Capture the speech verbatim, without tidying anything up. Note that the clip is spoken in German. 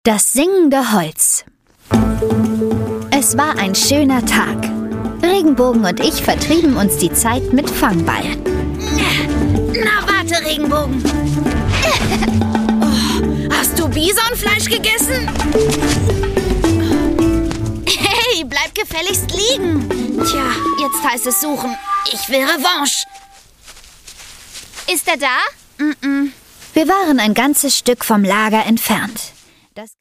Das singende Holz. Es war ein schöner Tag. Regenbogen und ich vertrieben uns die Zeit mit Fangball. Na, warte, Regenbogen. Oh, hast du Bisonfleisch gegessen? Hey, bleib gefälligst liegen. Tja, jetzt heißt es suchen. Ich will Revanche. Ist er da? Mm-mm. Wir waren ein ganzes Stück vom Lager entfernt.